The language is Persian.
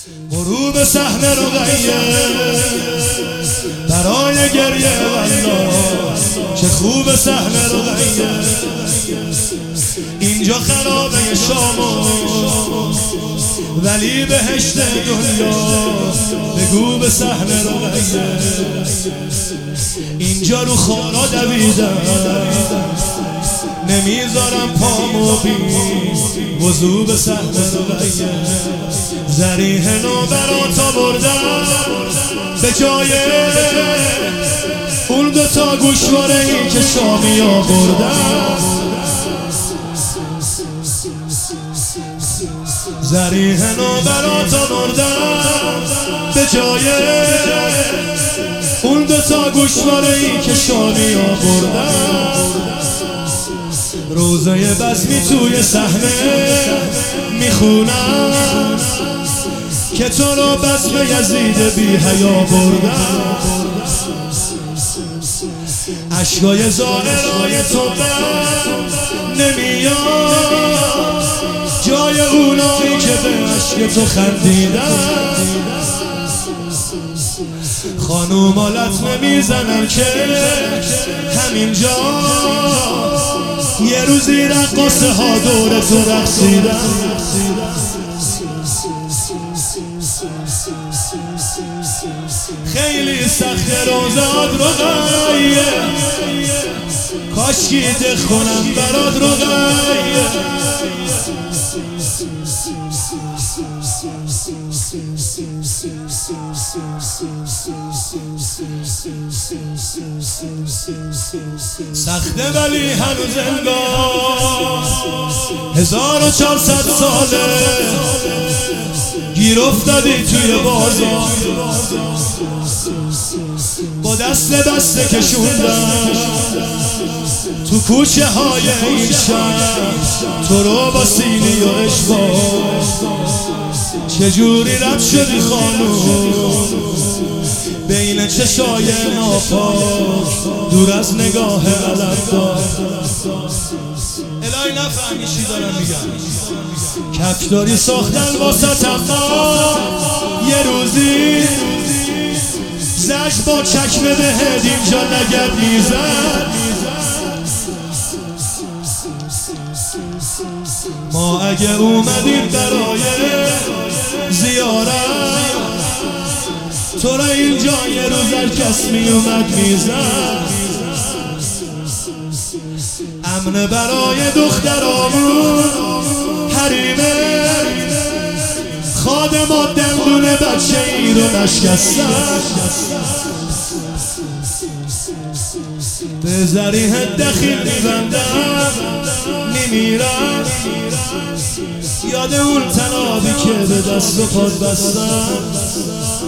غروب صحن رقیه برای گریه والله چه خوب صحن رقیه اینجا خرابه شامو ولی بهشت دنیا بگو به صحن رقیه اینجا رو خارا دویدم نمیذارم پامو بی وضو به صحن رقیه ذریح نو برات آوردم به جای اون دوتا گوشواره ای که شامی آوردم ذریح نو برات آوردم به جای اون دوتا گوشواره ای که شامی آوردم روزه بزمی توی صحنه میخونم که تو رو بزم یزید بی حیا بردم عشقای زائرای تو نمیاد جای اونایی که به عشق تو خندیدن خانوما لطمه میزنن که همینجا یه روزی رقاصه ها دور تو رقصیدن خیلی سخت روزات رقیه کاشکی دخ کنم برات رقیه سخته ولی هنوز انگار 1400 ساله گیر افتادی توی بازار با دست کشوندم تو کوچه های این شهر تو رو با سینی و اشبار چجوری رد شدی خانوم بین چشای ناپاک دور از نگاه علمدار الهی نفهمی چی دارم میگم کفداری ساختن واسه تقا یه روزی زش با چکمه بهت اینجا نگرد میزن ما اگه اومدیم برای زیارت تو را اینجا یه روز هر کس میومد میزن امن برای دخترامون حریمه خادمات دندون بچه ای رو نشکستن به ذریح دخیل میبندم میمیرم یاد اون تنابی که به دست و پاد بستم